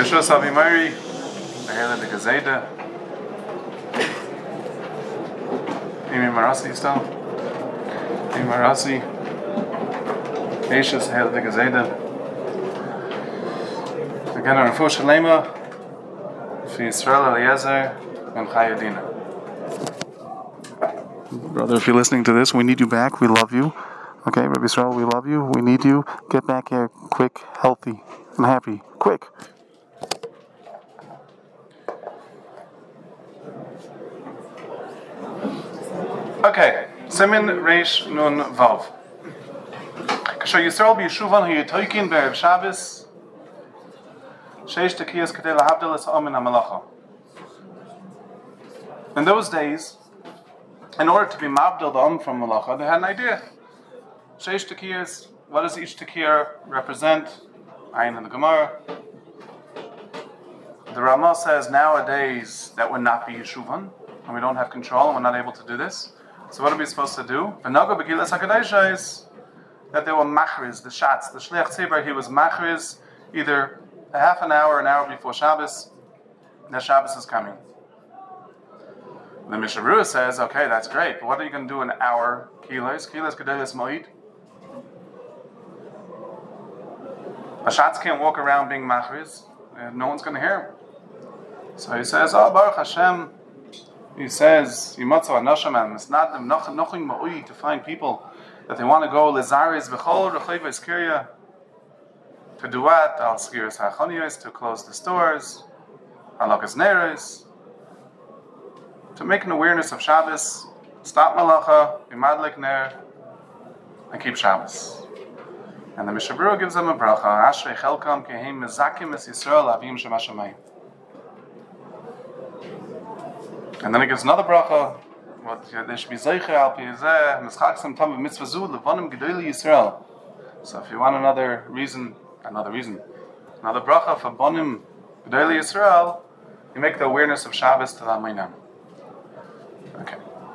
Rishus Avimari, Behela de Gazeda, Amy Marasi still, Amy Marasi, Aishas Behela de Gazeda. Again, our Refuah Shalema, for Yisrael Eliezer and Chayadina. Brother, if you're listening to this, we need you back. We love you. Okay, Rabbi Yisrael, we love you. We need you. Get back here quick, healthy, and happy. Quick. Okay, Simin Reish Nun Vav. Kasher Yisrael b'Yeshuvan ha'yitoikin b'Erev Shabbos sheish tekiyas kedei lahavdil es ha'am min ha'melacha. In those days, in order to be mavdil the Am from Malacha, they had an idea. Sheish tekiyas, what does each tekiyah represent? Ayin in the Gemara. The Ramah says nowadays that would not be Yeshuvan, and we don't have control, and we're not able to do this. So what are we supposed to do? V'nago b'gilas HaKadosh is that they were machriz, the shots. The Shliach Tzibur, he was machriz either a half an hour before Shabbos, that Shabbos is coming. The Mishnah Berurah says, okay, that's great, but what are you going to do in an hour? Kilos Gedolos Moed. Hashatz can't walk around being machriz, and no one's going to hear him. So he says, oh, Baruch Hashem, he says, Yimatzu HaNashamam, it's not nothing ma'ui to find people that they want to go Lezaris V'chol Rechayvos Kirya to do what? Al Skiras HaChoniyos, to close the stores, Halakas Neres, to make an awareness of Shabbos, stop Malacha, be Madlik Ner, and keep Shabbos. And the Mishnah Berurah gives them a bracha, Ashrei Chelkam Kehem Mezakim Es Yisrael Avim Shem Hashemayim. And then it gives another bracha, what they should be Zeicher Al Piyazeh, Mischak Sam Tam Mitzvah Zu, Levonim Gedoli Yisrael. So if you want another bracha for Bonim Gedoli Yisrael, you make the awareness of Shabbos to the Aminam. Okay.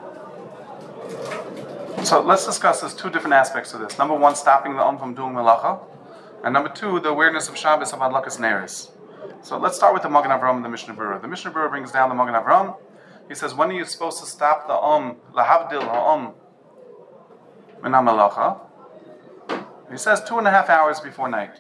So let's discuss this two different aspects of this. Number one, stopping the from doing Melacha. And number two, the awareness of Shabbos of Adlakas Neres. So let's start with the Magen Avraham and the Mishnah Berurah. The Mishnah Berurah brings down the Magen Avraham. He says, when are you supposed to stop the lahavdil ha'am min ha'melacha? He says 2.5 hours before night.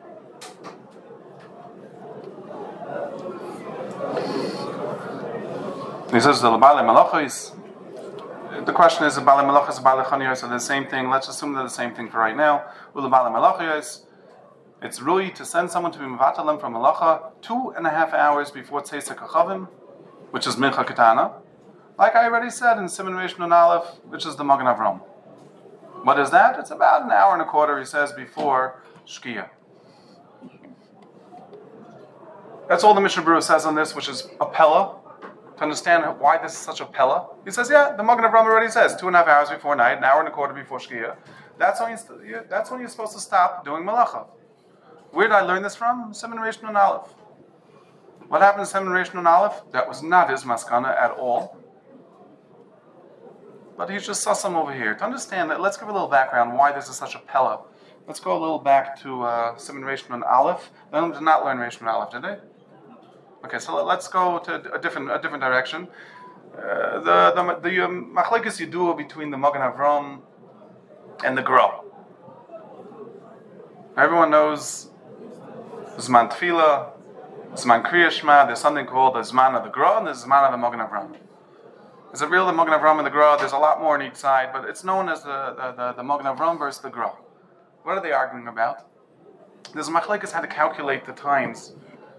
He says the Baalei Malachos. The question is the Baalei Malachos and Baalei Chaniyos are the same thing. Let's assume they're the same thing for right now. With the Baalei Malachos, it's really to send someone to be mevatalem from Malacha 2.5 hours before Tzeis HaKachavim, which is Mincha Ketana. Like I already said in Siman Reish Nun Aleph, which is the Magen Avraham. What is that? It's about 1.25 hours, he says, before Shkia. That's all the Mishnah Berurah says on this, which is a pella. To understand why this is such a pella, he says, yeah, the Magen Avraham already says 2.5 hours before night, 1.25 hours before Shkia. That's when you're supposed to stop doing Malacha. Where did I learn this from? Siman Reish Nun Aleph. What happened to Siman Reish Nun Aleph? That was not his maskana at all. But he just saw some over here. To understand that, let's give a little background why this is such a pella. Let's go a little back to Siman Reish Nun Aleph. They did not learn Reish Nun Aleph, did they? Okay, so let's go to a different direction. The machlekes yidua between the Magen Avraham and the Gra. Everyone knows Zman Tefillah, Zman Kriya Shema. There's something called the Zman of the Gra and the Zman of the Magen Avraham. Is it real the Magen Avraham and the Gra? There's a lot more on each side, but it's known as the Magen Avraham versus the Gra. What are they arguing about? There's machlekes how to calculate the times,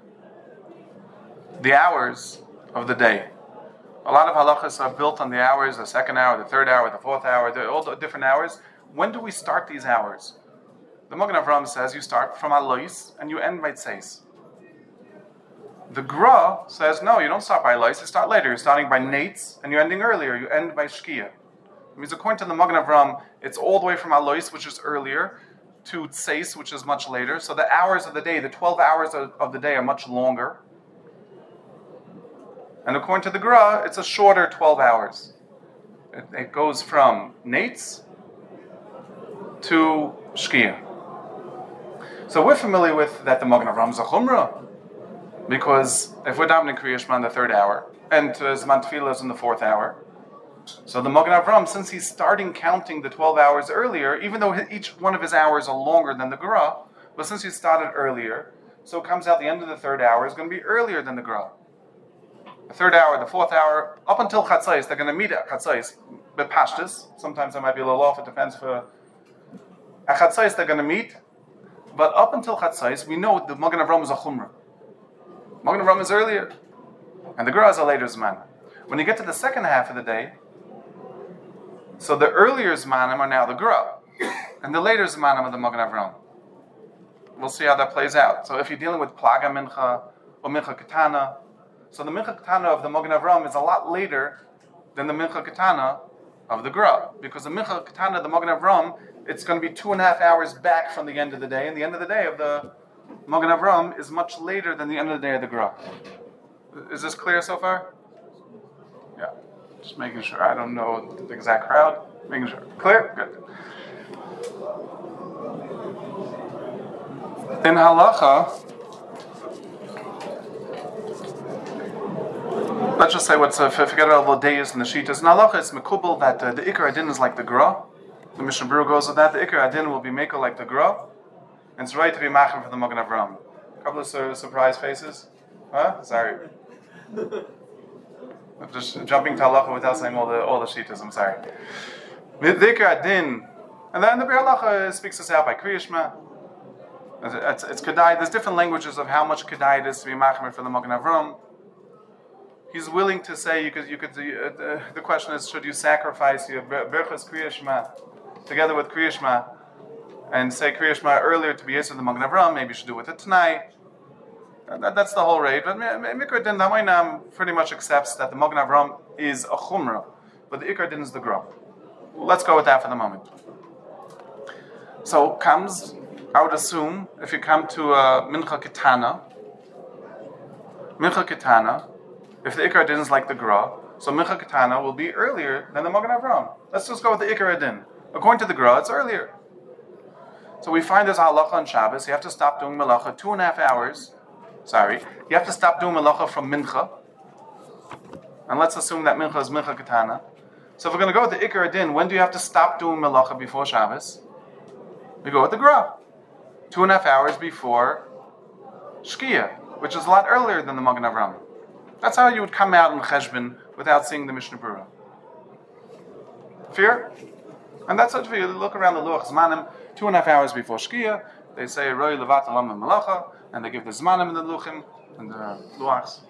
the hours of the day. A lot of halachas are built on the hours, the second hour, the third hour, the fourth hour, all the different hours. When do we start these hours? The Magen Avraham says you start from Alois and you end by Tzeis. The Gra says no, you don't start by Alois, you start later. You're starting by Nates and you're ending earlier. You end by Shkia. It means according to the Magen Avraham, it's all the way from Alois, which is earlier, to Tzeis, which is much later. So the hours of the day, the 12 hours of the day are much longer. And according to the Gra, it's a shorter 12 hours. It goes from Nates to Shkia. So we're familiar with that the Magen Avraham is a Chumrah. Because if we're davening Kriya Shema in the 3rd hour, and Zman Tefillah is in the 4th hour, so the Magen Avram, since he's starting counting the 12 hours earlier, even though each one of his hours are longer than the Gra, but since he started earlier, so it comes out the end of the 3rd hour is going to be earlier than the Gra. The 3rd hour, the 4th hour, up until Chatzais, they're going to meet at Chatzais, but Pashtus, sometimes I might be a little off, it depends for... At Chatzais they're going to meet, but up until Chatzais, we know the Magen Avram is a Chumrah. Magen Avram is earlier, and the Gra is a later Zman. When you get to the second half of the day, so the earlier Zmanim are now the Gra, and the later Zmanim are the Magen Avram. We'll see how that plays out. So if you're dealing with Plaga Mincha or Mincha Ketana, so the Mincha Ketana of the Magen Avram is a lot later than the Mincha Ketana of the Gra, because the Mincha Ketana of the Magen Avram, it's going to be 2.5 hours back from the end of the day, and the end of the day of the Magen Avram is much later than the end of the day of the Gra. Is this clear so far? Yeah. Just making sure. I don't know the exact crowd. Making sure. Clear? Good. In halacha, let's just say forget about all the days and the shitas. In halacha, it's mekubal that the Ikar Adin is like the Gra. The Mishnah Berurah goes with that. The Ikar Adin will be makel like the Gra. And it's right to be machim for the Magen Avram. A couple of surprise faces. Huh? Sorry. Just jumping to halacha without saying all the shitas. I'm sorry. The Ikar Adin, and then the Biur Halacha speaks us out by Kriya Shema. It's kedai. There's different languages of how much kedai it is to be machmir for the Magen Avram. He's willing to say you could. The question is, should you sacrifice your berachos Kriya Shema together with Kriya Shema and say Kriya Shema earlier to be Yisur the Magen Avram? Maybe you should do it with it tonight. That's the whole raid. But Mikra Din Damainam pretty much accepts that the Magen Avram is a chumrah, but the Ikar Din is the Gra. Let's go with that for the moment. So comes, I would assume, if you come to Mincha Ketana, if the Ikar Din is like the Gra, so Mincha Ketana will be earlier than the Magen Avram. Let's just go with the Ikar Din. According to the Gra, it's earlier. So we find this halacha on Shabbos. You have to stop doing melacha 2.5 hours. You have to stop doing melacha from Mincha. And let's assume that Mincha is Mincha Ketana. So if we're going to go with the Ikar Din, when do you have to stop doing melacha before Shabbos? We go with the Gra. 2.5 hours before Shkia, which is a lot earlier than the Magen Avram. That's how you would come out in Cheshbon without seeing the Mishnah Berurah. Fear? And that's what if you look around the Luach Zmanim, 2.5 hours before Shkia, they say Roi Levat Alam Malacha, and they give the Zmanim in the Luchim and the Luachs.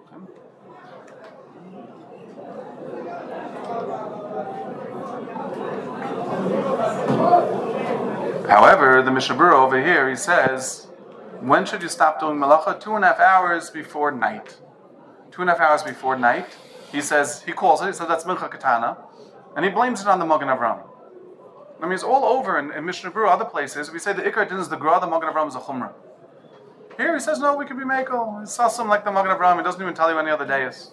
However, the Mishnah Berurah over here, he says, when should you stop doing Malacha? 2.5 hours before night. 2.5 hours before night. He says, he calls it, he says that's Mincha Ketana, and he blames it on the Magen Avram. I mean, it's all over in Mishnah Berurah, other places. We say the Ikar Din is the Gra, the Magen Avram is a Chumrah. Here he says, no, we could be Mekel. It's awesome like the Magen Avram. He doesn't even tell you any other day is.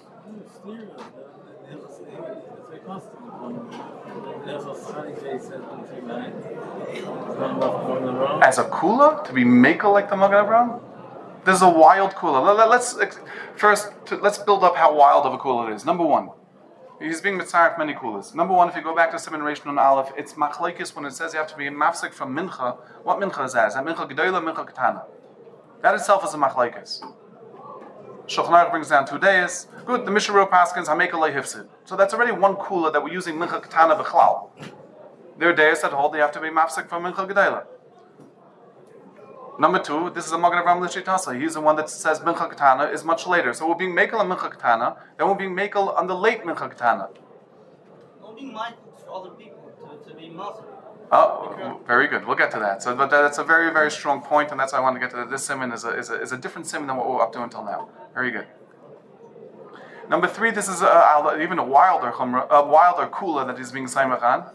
As a Kula? To be Mekel like the Magen Avram? There's a wild Kula. Let's build up how wild of a Kula it is. Number one. He's being mitzaref many kulas. Number one, if you go back to Siman Reish Nun Aleph, it's machlekes when it says you have to be mafsik from mincha. What mincha is that? Is that mincha gedola, mincha ketana? That itself is a machlekes. Shulchan Aruch brings down 2 days. Good, the Mishnah Berurah paskins hameka lo hifsid. So that's already one kula that we're using mincha ketana b'chlal. There are days that hold you have to be mafsik from mincha gedola. Number two, this is a Magen Avram L'Shitasa. He's the one that says Mincha Ketana is much later. So we're being Mekel on Mincha Ketana, then we're being Mekel on the late Mincha Ketana. Don't be mindful for other people to be Muslim. Oh, very good. We'll get to that. So, but that's a very, very strong point, and that's why I want to get to that. This simon is a different simon than what we're up to until now. Very good. Number three, this is even a wilder kula that he's being Saimach on.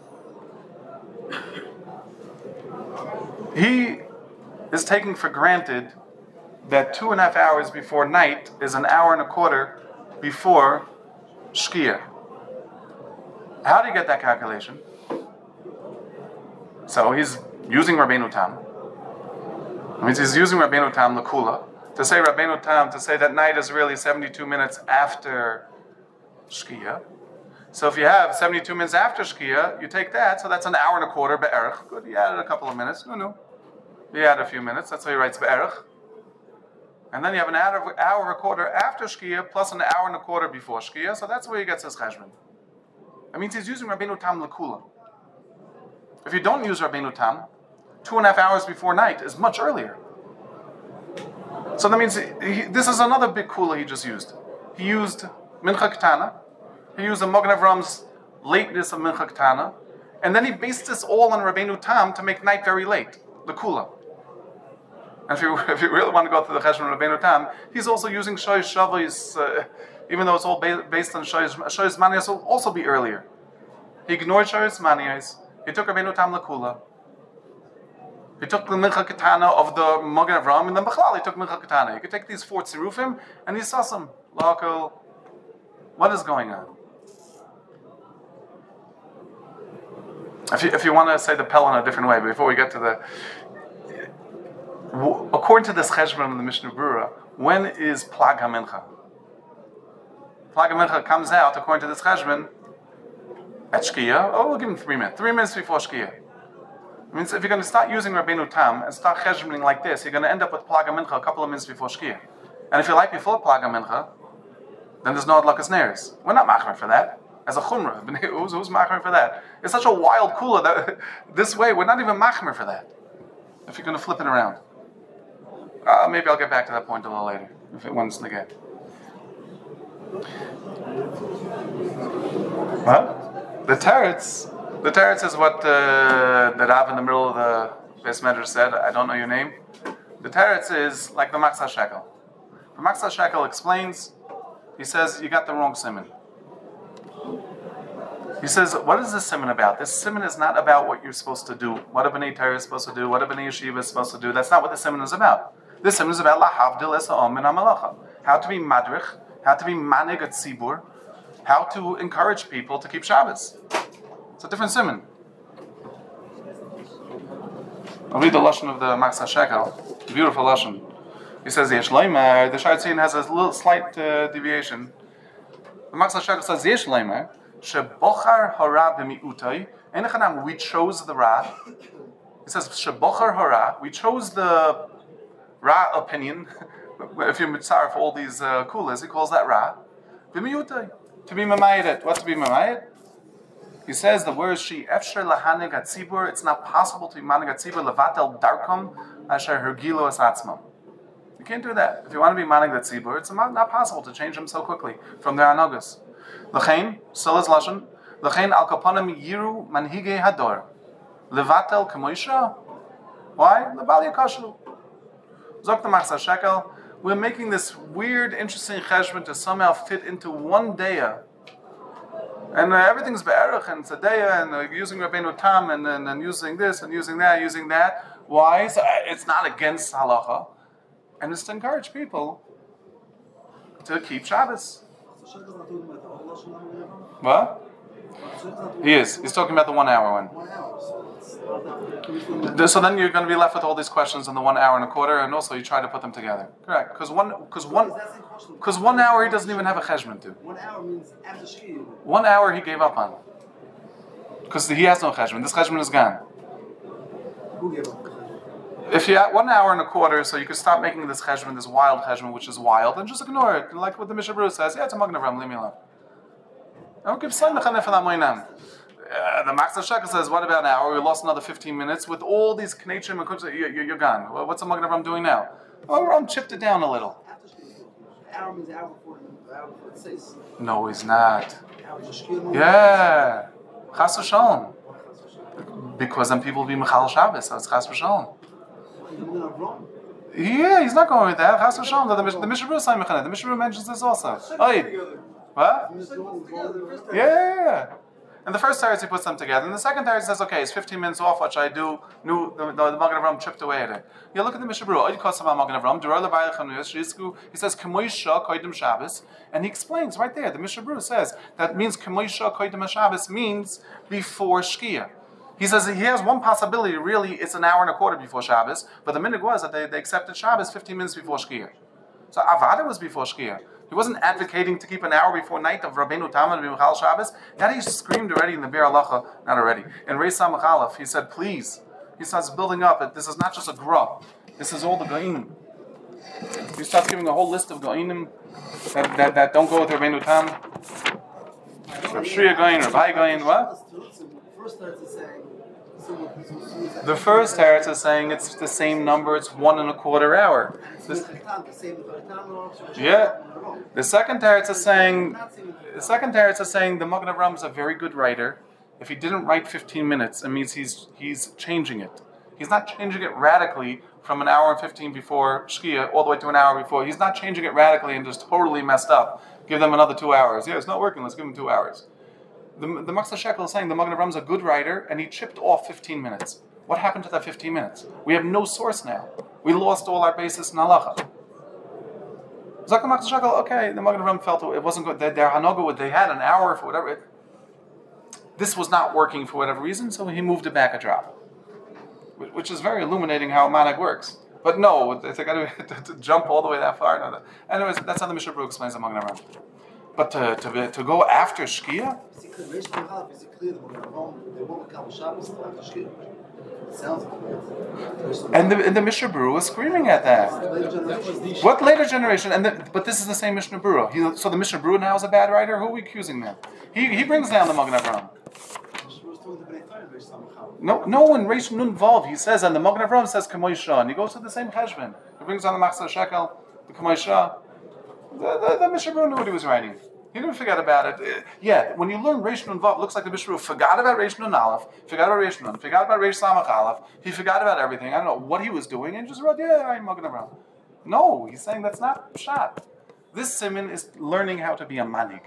He is taking for granted that 2.5 hours before night is an hour and a quarter before Shkia. How do you get that calculation? So he's using Rabbeinu Tam. That means he's using Rabbeinu Tam L'Kula. To say Rabbeinu Tam, to say that night is really 72 minutes after Shkia. So if you have 72 minutes after Shkia, you take that, so that's an hour and a quarter, be'erich. Good, he added a couple of minutes. No. He added a few minutes, that's why he writes be'erich. And then you have an hour and a quarter after Shkia, plus an hour and a quarter before Shkia, so that's where he gets his cheshbon. That means he's using Rabbeinu Tam L'Kula. If you don't use Rabbeinu Tam, 2.5 hours before night is much earlier. So that means this is another big kula he just used. He used Mincha Ketana, he used the Magen Avram's lateness of Mincha Ketana, and then he based this all on Rabbeinu Tam to make night very late, the kula. And if you really want to go through the cheshbon of Rabbeinu Tam, he's also using Shoyz Shavos, even though it's all based on Shoyz Manias, will also be earlier. He ignored Shoyz Manias, he took Rabbeinu Tam L'Kula. He took the Mincha Ketana of the Magen Avram, and then Bechlal he took Mincha Ketana. You could take these 4 tzirufim, and he saw some Lakel. What is going on? If you want to say the Pel in a different way, before we get to the... According to this cheshbon in the Mishnah Berurah, when is Plag HaMincha? Plag HaMincha comes out, according to this cheshbon, at Shkia. Oh, we'll give him 3 minutes. 3 minutes before Shkia. It means if you're going to start using Rabbeinu Tam and start cheshboning like this, you're going to end up with Plag HaMincha a couple of minutes before Shkia. And if you like before Plag HaMincha, then there's no Adlakas Neiros. We're not machmer for that. As a chumrah, who's machmer for that? It's such a wild kula that this way we're not even machmer for that. If you're going to flip it around, maybe I'll get back to that point a little later if it wants to get. What? The teretz is what the Rav in the middle of the Beis Medrash said. I don't know your name. The teretz is like the Maksah Shekel. The Maksah Shekel explains. He says you got the wrong siman. He says, what is this siman about? This siman is not about what you're supposed to do. What a B'nai Torah is supposed to do. What a B'nai Yeshiva is supposed to do. That's not what the siman is about. This siman is about lahavdil es ha'om min ha'malacha. How to be madrich, how to be manig at tzibur, how to encourage people to keep Shabbos. It's a different siman. I'll read the lashon of the Maksah Shekel. Beautiful lashon. He says, Yesh Leimer. The Sha'ar has a little slight deviation. The Maksah Shekel says, Yesh Leimer. Shebochar hara b'mi'utay. Enechanam, we chose the Ra. He says, Shebochar hara. We chose the Ra opinion. If you're mitzaref all these kulas, he calls that Ra. B'mi'utay. To be mamayed. What to be mamayed? He says the words she efsher lahanig atzibur. It's not possible to be manig atzibur levatel darkom asher hergilo es atzmam. You can't do that. If you want to be manig atzibur, it's not possible to change them so quickly from their anogas. L'chein, still is lashon. L'chein al kaponim yiru manhigei hador levatel kemoisha. Why? Lebal yakashlu. Zok the Maksah Shekel. We're making this weird, interesting cheshbon to somehow fit into one daya. And everything's be'erich and tzadaya and using Rabbeinu Tam and using this and using that. Why? So it's not against halacha, and it's to encourage people to keep Shabbos. What? He is. He's talking about the 1 hour one. So then you're going to be left with all these questions in the 1 hour and a quarter, and also you try to put them together. Correct? Because 1 hour he doesn't even have a cheshbon to. 1 hour means after Shkia. 1 hour he gave up on, because he has no cheshbon. This cheshbon is gone. Who gave up? If you had 1 hour and a quarter, so you could stop making this cheshbon, this wild cheshbon, which is wild, and just ignore it. Like what the Mishnah Berurah says, yeah, it's a Magen Avram, leave me alone. I don't give sign the The Maksah Shekel says, what about an hour? We lost another 15 minutes. With all these knechim and kutzah, you're gone. What's the Magen Avram doing now? Oh, Ram chipped it down a little. After Shkia. Hour means hour before it says. No, he's not. Hour is a Shkia. Yeah. Chas v'shalom. Because then people will be Mechal Shabbos, so it's Chas v'shalom. Yeah, he's not going with that. Chas v'shalom. The Mishnah Berurah saying Mechaneh. The Mishnah Berurah mentions this also. What? Yeah. And the first teretz he puts them together, and the second teretz says, "Okay, it's 15 minutes off. What should I do?" The Magen Avram chipped away at it. You look at the Mishnah Berurah. He says, "Kemoisha koydem Shabbos," and he explains right there. The Mishnah Berurah says that means "Kemoisha koydem Shabbos" means before Shkia. He says he has one possibility. Really, it's an hour and a quarter before Shabbos, but the minhag was that they accepted Shabbos 15 minutes before Shkia. So Avada was before Shkia. He wasn't advocating to keep an hour before night of Rabbeinu Tam and B'Michal Shabbos. That he screamed already in the Bir Halacha, not already. In Reis Samach Aleph, he said, please. He starts building up. This is not just a gra. This is all the Go'inim. He starts giving a whole list of Go'inim that don't go with Rabbeinu Tam. Reb Shria Goin, Reb Hai Goin, what? The first teretz is saying it's the same number, it's 1.25 hour. Yeah. The second teretz is saying the Magen Avraham is a very good writer. If he didn't write 15 minutes, it means he's changing it. He's not changing it radically from an hour and 15 before Shkia all the way to an hour before. He's not changing it radically and just totally messed up. Give them another 2 hours. Yeah, it's not working, let's give them 2 hours. The Maksah Shekel is saying the Magen Avraham is a good writer and he chipped off 15 minutes. What happened to that 15 minutes? We have no source now. We lost all our basis in halacha. Zakh Maksah Shekel, okay, the Magen Avraham felt it wasn't good. Their hanoga, they had an hour for whatever. This was not working for whatever reason, so he moved it back a drop. Which is very illuminating how Manog works. But no, they got to jump all the way that far. No. Anyways, that's how the Mishnah Berurah explains the Magen Avraham. But to go after Shkia? And the Mishnah Berurah was screaming at that. What later generation? But this is the same Mishnah Berurah. So the Mishnah Berurah now is a bad writer? Who are we accusing then? He brings down the Magen Avraham. No one Reish Nun Vav. He says, and the Magen Avraham says Kamoi Shah, and he goes to the same cheshbon. He brings down the Maksah Shekel, the Kamoi Shah. The Mishnah Berurah knew what he was writing. He didn't forget about it. When you learn Reish Nun Vav, it looks like the Mishnah Berurah forgot about Reish Nun Aleph, forgot about Reish Nun, forgot about Reish Samach Aleph. He forgot about everything. I don't know what he was doing, and just wrote, I'm Magen Avraham. No, he's saying that's not pshat. This simon is learning how to be a manig.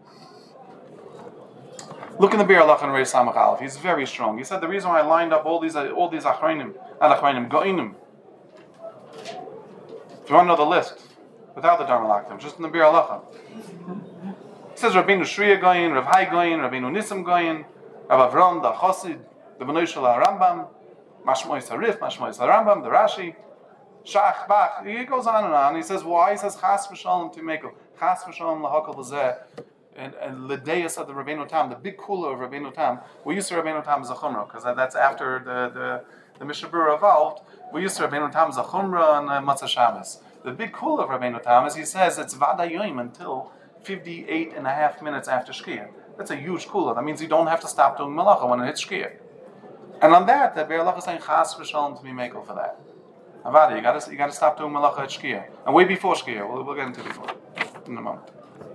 Look in the Bir Halacha and Reish Samach Aleph. He's very strong. He said the reason why I lined up all these achronim, go'inim. If you want to know the list, without the Dharma Laktim, just in the Bir Halacha. It says Rabbeinu Shriya Goyin, Rav Hai Goyin, Rabbeinu Nissim Goyin, Rav Avram, the Chosid, the Bnei Shala Rambam, Mashmois Harif, Mashmois Rambam, the Rashi, Shach, Bach. He goes on and on. He says, why? He says, Chas v'shalom timekel, Chas v'shalom lahakal v'zeh, and Ledeus of the Rabbeinu Tam, the big kula of Rabbeinu Tam. We used to Rabbeinu Tam as a chumrah, because that's after the Mishnah Berurah evolved. We used to Rabbeinu Tam as a chumrah and Matzah Shabbos. The big kula of Rabbeinu Tam is he says it's vadayoim until 58.5 minutes after Shkia. That's a huge kula. That means you don't have to stop doing malacha when it hits Shkia. And on that, the Bir Halacha is saying Chas v'shalom to be makel for that. Avada, you got to stop doing malacha at Shkia, and way before Shkia. We'll get into it before in a moment.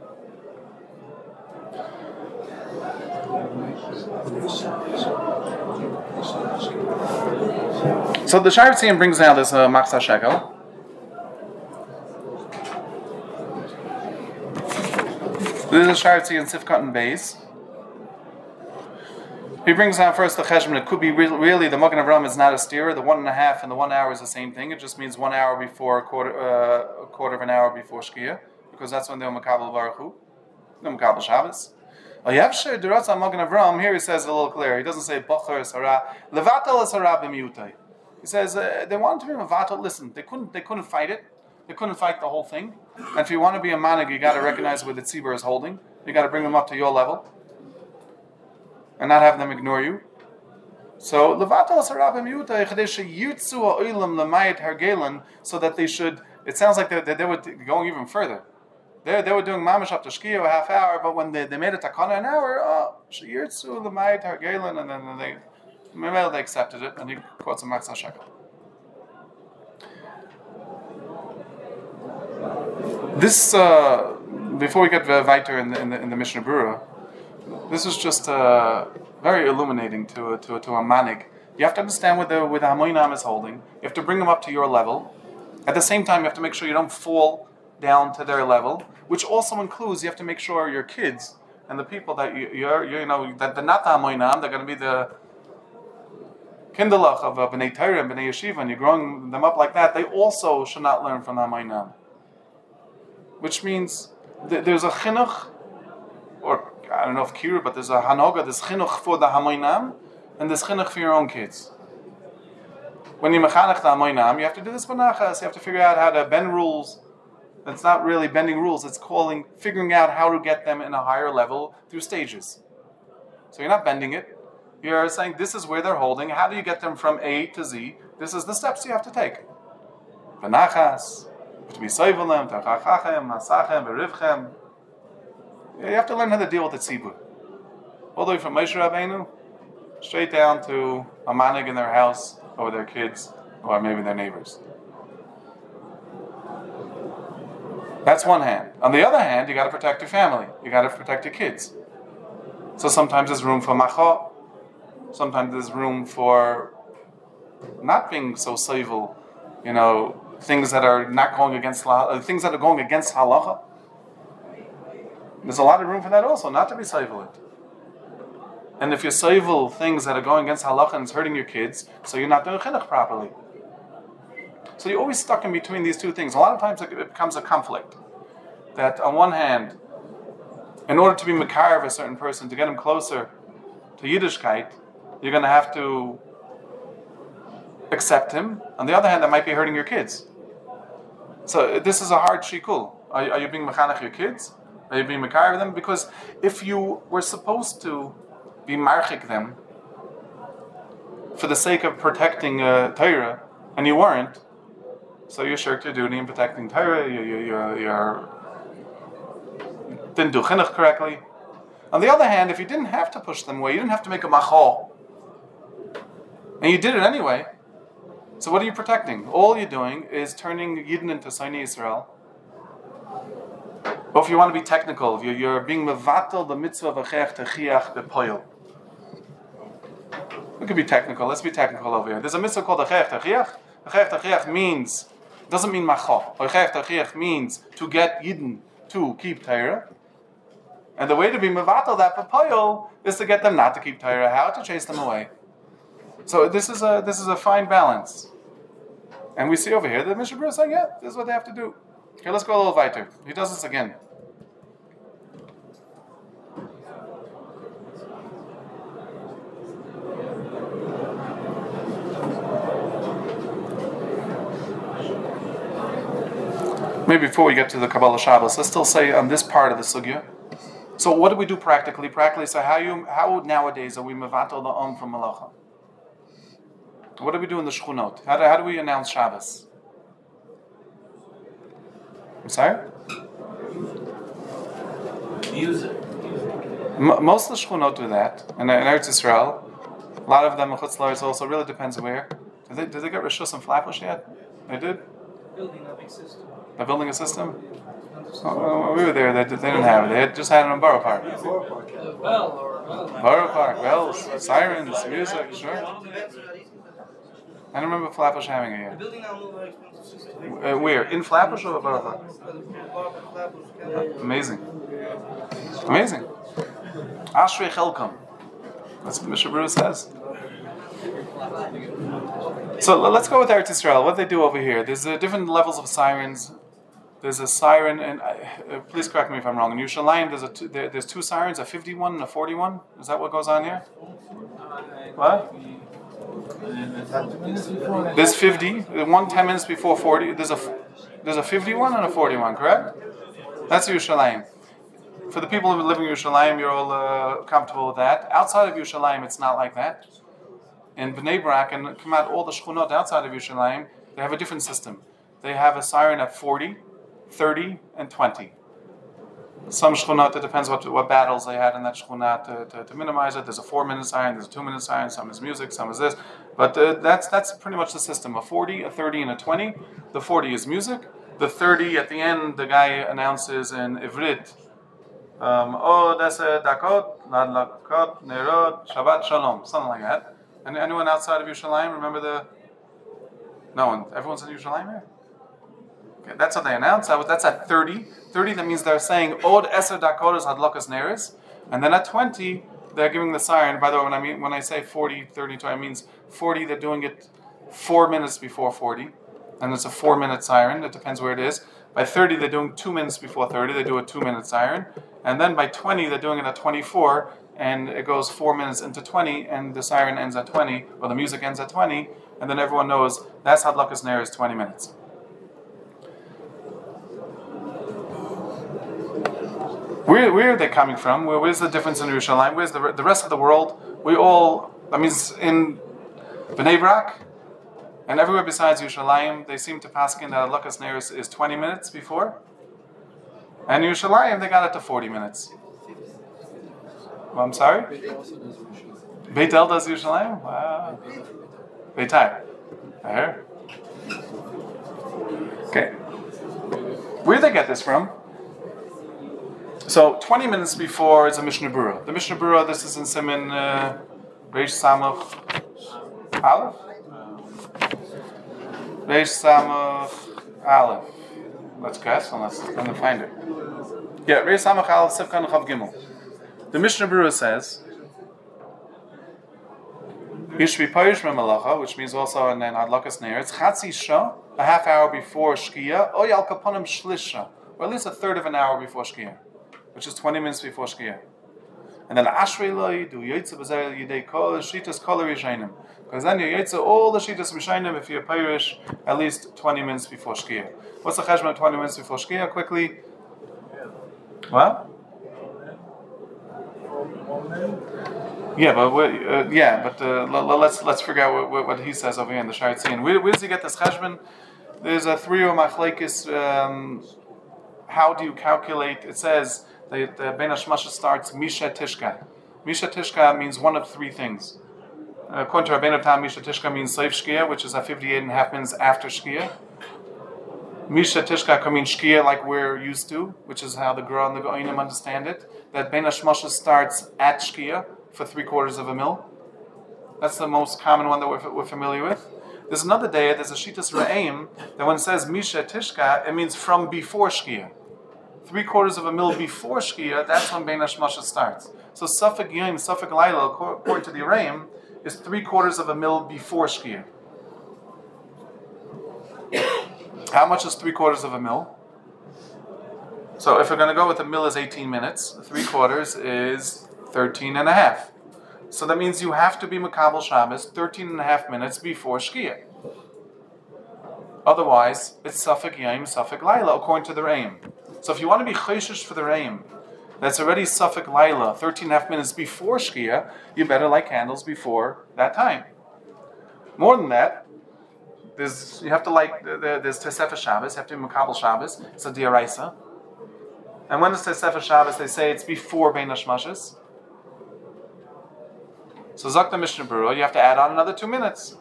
So the Sha'ar Tziyun brings down this Maksah Shekel. This is Sha'ar Tziyun Sifkat and Beis. He brings down first the cheshbon. It could be really the Magen Avraham is not a steerer. The 1.5 and the 1 hour is the same thing. It just means 1 hour before a quarter of an hour before Shkia, because that's when they're Makabel Baruch Hu, they're Makabel Shabbos. Yavsher Duratza Magen Avraham. Here he says it a little clearer. He doesn't say Bachar is Hara. Levatel is Hara b'miutai. He says they wanted to be Levatel. Listen, they couldn't fight it. They couldn't fight the whole thing. And if you want to be a manig, you got to recognize where the tzibur is holding. You got to bring them up to your level, and not have them ignore you. So Levatel is Hara b'miutai. Chadesh yirtzu ha'olam l'mayit hargelan, so that they should. It sounds like they were going even further. They were doing mamish up to Shkia a half hour, but when they made a takana an hour, Shiyirtzu l'mayit hargelan, and then they accepted it, and he quotes a Maksah Shekel. This before we get weiter in the Mishnah Berurah, this is just very illuminating to a manig. You have to understand where the Hamoinam is holding. You have to bring them up to your level. At the same time, you have to make sure you don't fall down to their level, which also includes you have to make sure your kids and the people that that they're not the Hamoinam, they're going to be the kindalach of B'nai Torah and B'nai Yeshiva, and you're growing them up like that. They also should not learn from the Hamoinam, which means there's a chinuch, or I don't know if kiru, but there's a hanoga, there's chinuch for the Hamoinam, and this chinuch for your own kids. When you mechanech the amoinam, you have to do this benachas. You have to figure out how to bend rules. It's not really bending rules. It's figuring out how to get them in a higher level through stages. So you're not bending it. You're saying this is where they're holding. How do you get them from A to Z? This is the steps you have to take. Benachas, to be soivelem, tachachachem, masachem, berivchem. You have to learn how to deal with the tzibur. All the way from Moshe Rabbeinu, straight down to a manig in their house, or their kids, or maybe their neighbors. That's one hand. On the other hand, you got to protect your family. You got to protect your kids. So sometimes there's room for macho. Sometimes there's room for not being so civil. Things that are not going against things that are going against halacha. There's a lot of room for that also, not to be civil. And if you're civil things that are going against halacha and it's hurting your kids, so you're not doing chinuch properly. So you're always stuck in between these two things. A lot of times it becomes a conflict. That on one hand, in order to be makar of a certain person, to get him closer to Yiddishkeit, you're going to have to accept him. On the other hand, that might be hurting your kids. So this is a hard shikul. Are you being mechanech your kids? Are you being makar of them? Because if you were supposed to be marchik them for the sake of protecting Torah, and you weren't, so you shirked your duty in protecting Torah, you didn't do chinuch correctly. On the other hand, if you didn't have to push them away, you didn't have to make a machol, and you did it anyway, so what are you protecting? All you're doing is turning Yidden into Soni Yisrael. Or if you want to be technical, you're being mevatel the mitzvah of achech techiach bepoil. We could be technical. Let's be technical over here. There's a mitzvah called achech techiach. Achech techiach doesn't mean macho. Achech techiach means to get Yidden to keep Torah. And the way to be mevatel that bepoil is to get them not to keep Torah. How? To chase them away. So this is a fine balance. And we see over here that Mishnah Berurah is saying, yeah, this is what they have to do. Okay, let's go a little weiter. He does this again. Maybe before we get to the Kabbalah Shabbos, let's still say on this part of the sugya. So what do we do practically? So how nowadays are we mevatel the from malacha? What do we do in the shchunot? How do we announce Shabbos? I'm sorry? Music. Most of the shchunot do that. In Eretz Yisrael, a lot of them in Chutz La'aretz also. Really depends where. Did they get Rishus and Flatbush yet? They did? Building a big system. They're building a system? Oh, we were there. They didn't have it. They just had it in Borough Park. Borough Park, bells, sirens, music, sure. I don't remember Flatbush having it yet. Building now more expensive system. Where? In Flatbush or Borough Park? Amazing. Ashrei Chelkom. That's what Mishnah Berurah says. So let's go with Eretz Yisrael. What they do over here? There's different levels of sirens. There's a siren, and please correct me if I'm wrong. In Yerushalayim, there's two sirens, a 51 and a 41. Is that what goes on here? What? There's 50. 10 minutes before 40. There's a 51 and a 41. Correct? That's Yerushalayim. For the people who live in Yerushalayim, you're all comfortable with that. Outside of Yerushalayim, it's not like that. In Bnei Brak and Kamat, all the shchunot outside of Yerushalayim, they have a different system. They have a siren at 40, 30, and 20. Some shchunot, it depends what battles they had in that shchunat to minimize it. There's a 4-minute siren, there's a 2-minute siren, some is music, some is this. But that's pretty much the system. A 40, a 30, and a 20. The 40 is music. The 30, at the end, the guy announces in Ivrit, Oh, that's a dakot, nadlakot, nerot, Shabbat Shalom, something like that. And anyone outside of Yerushalayim remember No one. Everyone's in Yerushalayim here? Okay, that's what they announce. That's at 30. 30, that means they're saying, Od Eser Dakotas Hadlokas Neres. And then at 20, they're giving the siren. By the way, when I say 40, 32, I means 40, they're doing it 4 minutes before 40. And it's a 4-minute siren. It depends where it is. By 30, they're doing 2 minutes before 30. They do a 2-minute siren. And then by 20, they're doing it at 24. and it goes 4 minutes into 20, and the siren ends at 20, or the music ends at 20, and then everyone knows that's Hadlakas Ner is 20 minutes. Where are they coming from? Where's the difference in Yerushalayim? Where's the rest of the world? In Bnei Brak, and everywhere besides Yerushalayim, they seem to pass in that Hadlakas Ner is 20 minutes before. And Yerushalayim, they got it to 40 minutes. Well, I'm sorry? Beit El does Yerushalayim? Wow. Beitar. Okay. Where do they get this from? So, 20 minutes before is a Mishnah Berurah. The Mishnah Berurah, this is in Siman Reish Samach Aleph? Reish Samach Aleph. Let's guess, and let's find it. Yeah, Reish Samach Aleph Sivkan Chav Gimel. The Mishnah Berurah says, Yishvi Parish Memalacha, which means also in Hadlakas Ner, it's Chatzi Shah, a half hour before Shkia, or Yal Kaponim Shlisha, or at least a third of an hour before Shkia, which is 20 minutes before Shkia. And then Ashrei Loi, do Yotze B'Zer Yidei Kol, Shitas Kol Rishayim. Because then you Yotze all the Shitas Rishayim if you're Parish at least 20 minutes before Shkia. What's the cheshbon of 20 minutes before Shkia? Quickly. What? Yeah, but let's figure out what he says over here in the Sha'ar Tzion. Where does he get this cheshbon? There's a 3 or machlekes. How do you calculate? It says the Bein Hashmasha starts Misha Tishka. Misha Tishka means one of 3 things. According to Rabbeinu Tam, Misha Tishka means Seif Shkia, which is 58.5 minutes after Shkia. Misha Tishka can mean Shkia like we're used to, which is how the Gra and the Goinim understand it. That Bein Hashmasha starts at Shkia for 3/4 of a mil. That's the most common one that we're familiar with. There's another day, there's a Shitas Ra'im, that when it says Misha Tishka, it means from before Shkia. 3/4 of a mil before Shkia, that's when Bein Hashmasha starts. So Safek Yom, Safek Laila, according to the Ra'im, is 3/4 of a mil before Shkia. How much is 3/4 of a mil? So if we're going to go with a mil is 18 minutes, 3/4 is 13.5. So that means you have to be Makabel Shabbos 13.5 minutes before Shkia. Otherwise, it's Safek Yom, Safek Laila, according to the Reim. So if you want to be Choshesh for the Reim, that's already Safek Laila, 13.5 minutes before Shkia, you better light candles before that time. More than that, there's Tosefes Shabbos, you have to be Makabel Shabbos, it's a Diaraisa. And when it's Tosefes Shabbos, they say it's before Bein Hashmashas. So Zakta Mishnah Berurah, you have to add on another 2 minutes.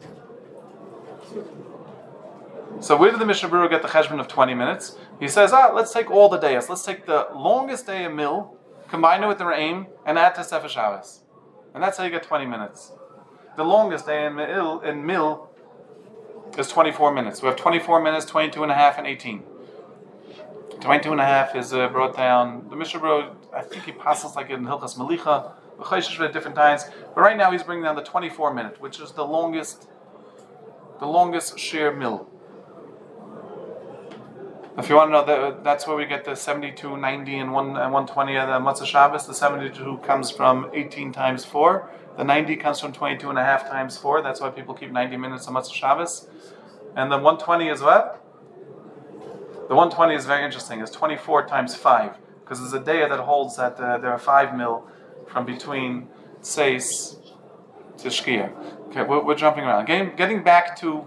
So where did the Mishnah Berurah get the cheshbon of 20 minutes? He says, let's take all the days. Let's take the longest day of mil, combine it with the Re'im, and add Tosefes Shabbos. And that's how you get 20 minutes. The longest day in mil is 24 minutes. We have 24 minutes, 22.5, and 18. 22.5 is brought down. The Mishnah Berurah, I think he passes like in Hilchas Melicha, at different times. But right now he's bringing down the 24 minute, which is the longest sheer mil. If you want to know, that's where we get the 72, 90, and 120 of the Matzah Shabbos. The 72 comes from 18 times 4. The 90 comes from 22.5 times 4. That's why people keep 90 minutes of Matzah Shabbos. And the 120 is what? The 120 is very interesting. It's 24 times 5. Because there's a day that holds that there are 5 mil from between Seis to Shkia. Okay, we're jumping around. Getting back to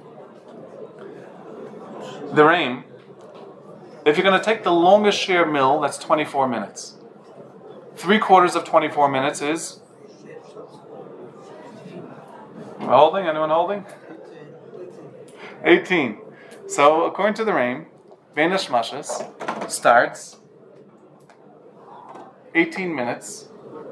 the Reim, if you're going to take the longest sheer mil, that's 24 minutes. 3/4 of 24 minutes is... Holding? Anyone holding? 18. So, according to the Reim, Bein Hashmashas starts 18 minutes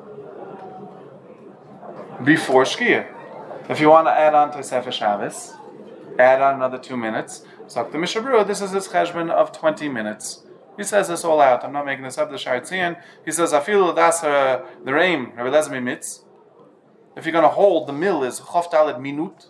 before Shkia. If you want to add on to Tosefes Shabbos, add on another 2 minutes. So the Mishnah Berurah, this is his cheshbon of 20 minutes. He says this all out. I'm not making this up. The Sha'ar Tzion, he says, "Afilu das the Reim Rabbi Eliezer Mitz." If you're going to hold the mil is Chof Dalet minut,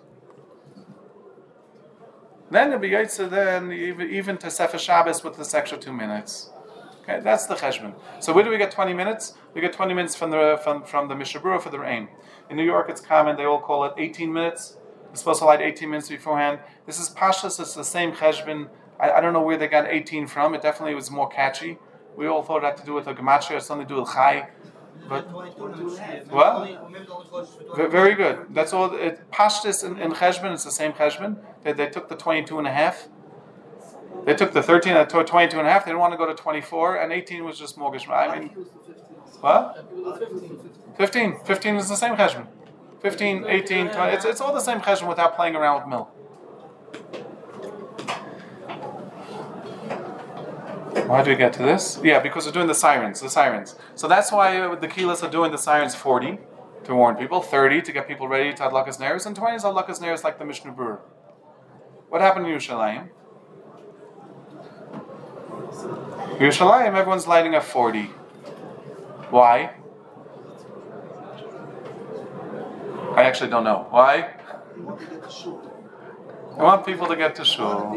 then it'll be Yotze then even Tosefes Shabbos with this extra 2 minutes. Okay, that's the cheshbon. So where do we get 20 minutes? We get 20 minutes from the Mishnah Berurah for the rain. In New York, it's common. They all call it 18 minutes. You're supposed to light 18 minutes beforehand. This is pashtus. It's the same cheshbon. I don't know where they got 18 from. It definitely was more catchy. We all thought it had to do with a gematria or something to do with chai. But what? Very good. That's all. Pashtus in cheshbon, it's the same cheshbon. They took the 22 and a half. They took the 13 and 22 and a half. They didn't want to go to 24, and 18 was just more gishma. I mean, what? 15. 15 is the same cheshbon. 15, 18, 20. It's all the same cheshbon without playing around with milk. Why do we get to this? Yeah, because we're doing the sirens. So that's why the Keelas are doing the sirens 40 to warn people, 30 to get people ready to Adlakas Neres, and 20 is Adlakas Neres like the Mishnah Berurah. What happened in Yerushalayim? Yerushalayim, everyone's lighting up 40. Why? I actually don't know. Why? I want people to get to shul.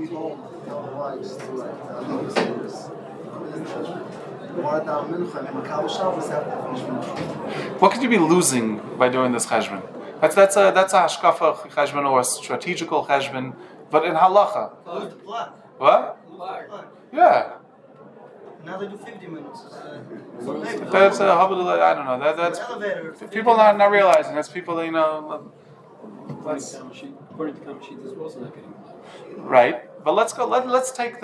What could you be losing by doing this cheshbon? That's a hashkafa cheshbon or a strategical cheshbon, but in halacha. What? Yeah. Now they do 50 minutes. That's a I don't know. That's people not realizing. That's people that, That's according to Kamashit, this was not getting right. But let's go. Let's take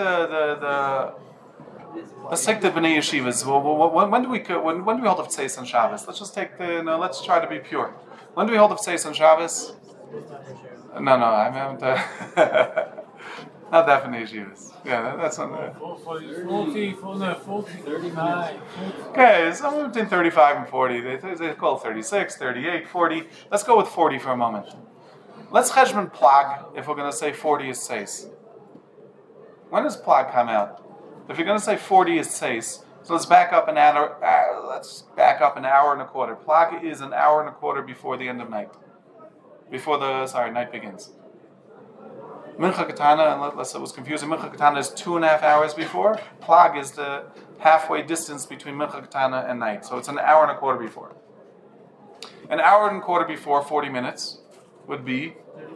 let's take the Bnei Yeshivas. When do we hold up Tzeis on Shabbos? Let's just take let's try to be pure. When do we hold up Tzeis on Shabbos? No, I meant not that Bnei Yeshivas. Yeah, that's not the 40, 35. Okay, somewhere between 35 and 40. They call it 36, 38, 40. Let's go with 40 for a moment. Let's cheshbon plag if we're going to say 40 is seis. When does plag come out? If you're going to say 40 is seis, so let's back up an hour. Let's back up an hour and a quarter. Plag is an hour and a quarter before the end of night. Night begins. Mincha Katana, unless it was confusing, Mincha Katana is 2.5 hours before. Plag is the halfway distance between Mincha Katana and night. So it's an hour and a quarter before. An hour and a quarter before 40 minutes would be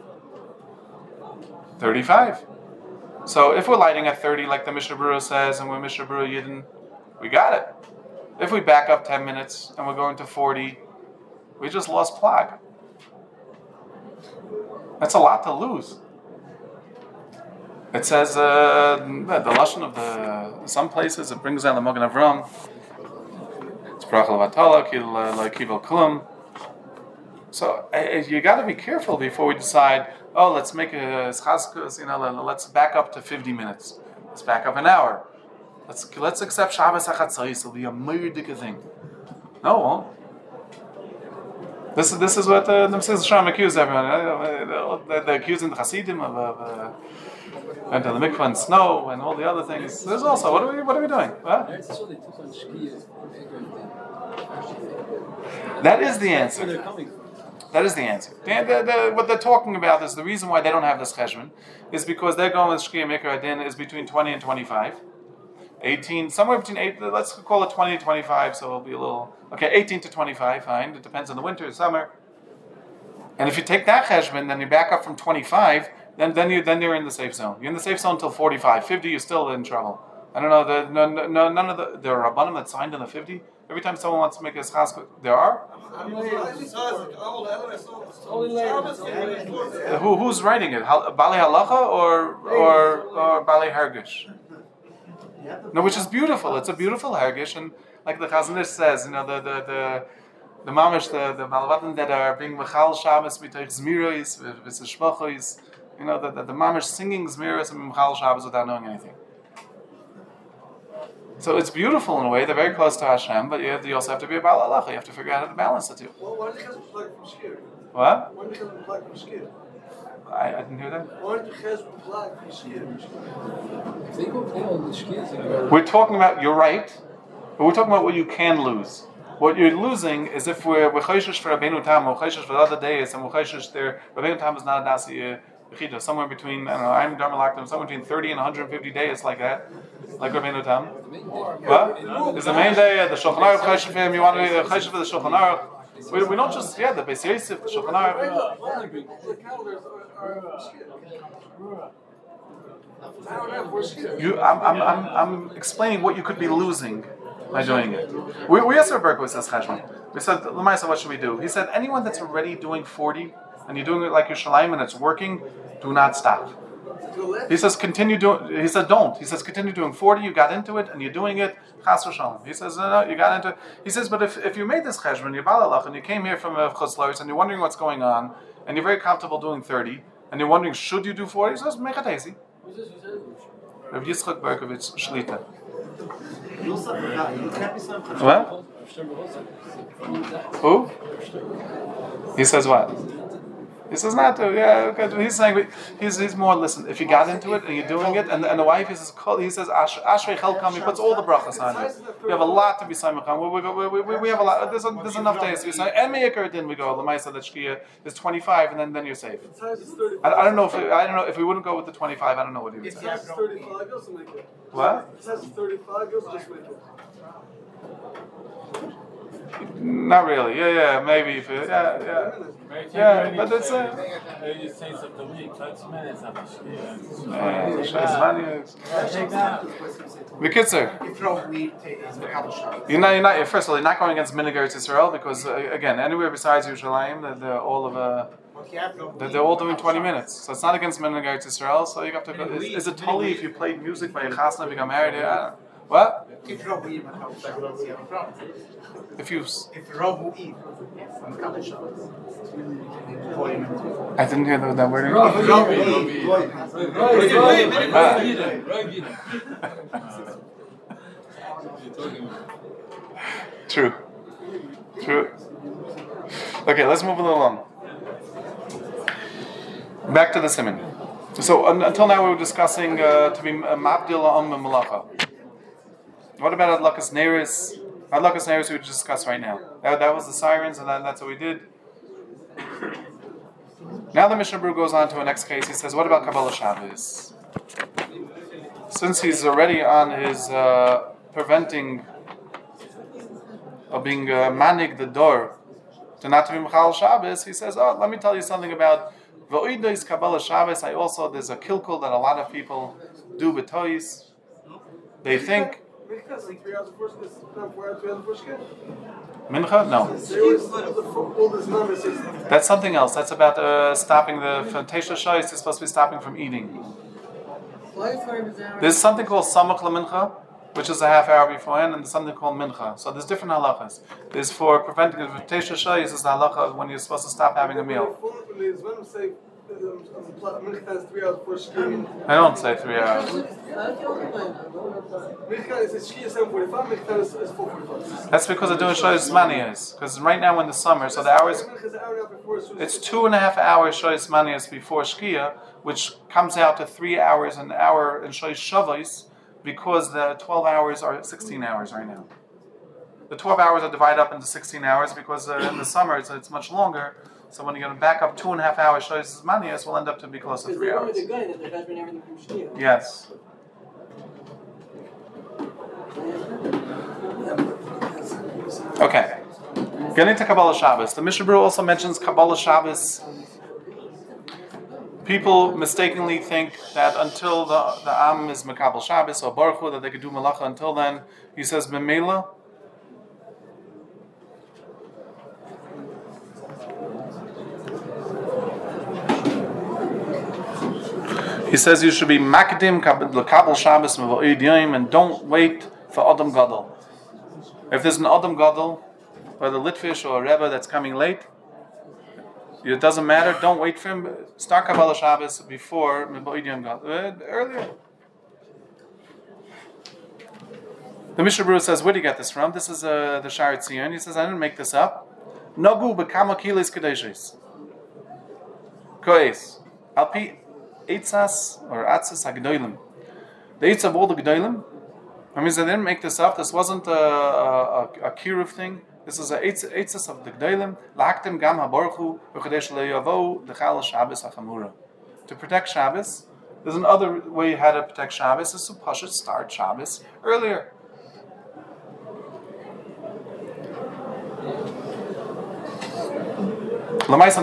35. So if we're lighting at 30 like the Mishnah Berurah says, and we're Mishnah Berurah Yidden, we got it. If we back up 10 minutes and we're going to 40, we just lost Plag. That's a lot to lose. It says the lashon of some places it brings down the Magen Avram. It's brachal vatala kivel klum. So you got to be careful before we decide. Oh, let's make a schaskus. Let's back up to 50 minutes. Let's back up an hour. Let's accept Shabbos hachatzos. It'll be a murdik thing. No, it won't. This is what the Mesilas Yesharim accuse everyone. They're accusing the Hasidim of went to the mikvah and snow and all the other things. There's also what are we doing? What? That is the answer. That is the answer. What they're talking about is the reason why they don't have this cheshbon is because they're going with Shkia Mikra Adin is between 20 and 25. 18, somewhere between 8, let's call it 20 to 25, so it'll be a little, 18 to 25, fine. It depends on the winter, summer. And if you take that cheshbon, then you back up from 25, then you're in the safe zone. You're in the safe zone until 45. 50, you're still in trouble. I don't know, none of the Rabbanim that signed in the 50. Every time someone wants to make a schas, there are? Who's writing it? Bali Halacha or Bali Hergish? No, which is beautiful. It's a beautiful Hergish, and like the Chazon Ish says, the mamish, the malavatim that are being mechal Shabbos mitoich zmiros v'seshmachos, the mamish singing zmiros and mechal Shabbos without knowing anything. So it's beautiful in a way. They're very close to Hashem, but you also have to be a Baal Halacha. You have to figure out how to balance the two. Well, why did the Chesed plug from Skir? What? Why did the Chesed plug from Skir? I didn't hear that. Why did the Chesed plug from Skir? We're talking about, you're right, but we're talking about what you can lose. What you're losing is if we're chayshish for Rabbeinu Tam, we're chayshish for the other days, and we're chayshish there, Rabbeinu Tam is not a dasi Bechida, somewhere between, I don't know, I'm Dharma somewhere between 30 and 150 days, like that. Like Rabbeinu Tam. What? Is the main day the Shulchan Aruch Cheshivim? You want to be the Cheshiv of the Shulchan Aruch? We don't just, the Beis Yosef, the Shulchan Aruch. The calendars I'm explaining what you could be losing by doing it. We asked Berkowitz says Cheshvan. We said, Lamaisa, what should we do? He said, anyone that's already doing 40 and you're doing it like Yerushalayim and it's working, do not stop. He says, continue doing. He said, don't. He says, continue doing 40. You got into it and you're doing it. Chas v'shalom. He says, no, you got into it. He says, but if you made this cheshbon, you're balalach, and you came here from Chutz La'aretz and you're wondering what's going on, and you're very comfortable doing 30, and you're wondering should you do 40, he says, make it easy. Rav Yitzchak Berkovitz Shlita. What? Who? He says what? He says not to. Yeah, okay. He's saying he's more. Listen, if you got into it and you're doing it, and the wife he says Ashrei Chelkam. He puts all the brachas on you. We have a lot to be samacham. We have a lot. There's enough days to be samacham. And meikar din we go. Lamaisa that shkia is 25, and then you're safe. I don't know if we wouldn't go with the 25. I don't know what he would say. 35 goes to make it. What? It says 35 goes to just make it. Not really. Yeah, maybe. Yeah. But it's You say something the week, 20 minutes on the you're not. First of all, you're not going against Minhag Eretz Yisrael because again, anywhere besides Yerushalayim, they're all doing 20 minutes. So it's not against Minhag Eretz Yisrael. So you have to go. Is it totally if you played music by your chasna, you got married? What? If Rabu Eve. I didn't hear that word. True. Okay, let's move a little along. Back to the siman. So until now we were discussing to be mabdil on malacha. What about Adlakas Neiris? Adlakas Neiris we discuss right now. That was the sirens, and that's what we did. Now the Mishnah Berurah goes on to a next case. He says, what about Kabbalah Shabbos? Since he's already on his preventing of being manig the door to not to be Mechal Shabbos, he says, let me tell you something about V'oidois Kabbalah Shabbos. There's a kilkul that a lot of people do b'tois. They think Mincha? No. That's something else. That's about stopping the Tesha Shais. It's supposed to be stopping from eating. There's something called Samach LaMincha, which is a half hour beforehand, and there's something called Mincha. So there's different halachas. There's for preventing the Tesha Shais, is the halacha when you're supposed to stop having a meal. I don't say 3 hours. That's because they're doing Shoyes Manias. Because right now in the summer, so the hours, it's 2.5 hours Shoyes Manias before Shkia, which comes out to 3 hours an hour in Shoyes Shavos, because the 12 hours are 16 hours right now. The 12 hours are divided up into 16 hours because in the summer it's much longer. So when you're going to back up 2.5 hours, Shoyes Manias will end up to be close to 3 hours. Yes. Okay. Getting to Kabbalah Shabbos. The Mishnah Berurah also mentions Kabbalah Shabbos. People mistakenly think that until the Am is Mekabel Shabbos or Baruch Hu, that they could do Malacha until then. He says, Memela. He says you should be makdim l'kabel Shabbos mevo'id yom and don't wait for Adam Gadol. If there's an Adam Gadol, whether Litvish or a Rebbe that's coming late, it doesn't matter. Don't wait for him. Start Kabbalah Shabbos before mevo'id yom earlier. The Mishnah Berurah says, where do you get this from? This is the Sha'ar Tzion. He says, I didn't make this up. Nagu b'kama kilis kadeshes. Koes. Alpi Eitzas or Atzas HaGedolim. The Eitz of all the Gedolim. I mean, they didn't make this up. This wasn't a kiruv thing. This is a Eitzas of the Gedolim. L'haktem gam haBaruch Hu v'chadesh le'yavo d'chal Shabbos hachamura. to protect Shabbos. There's another way how to protect Shabbos is to push it, start Shabbos earlier. Let's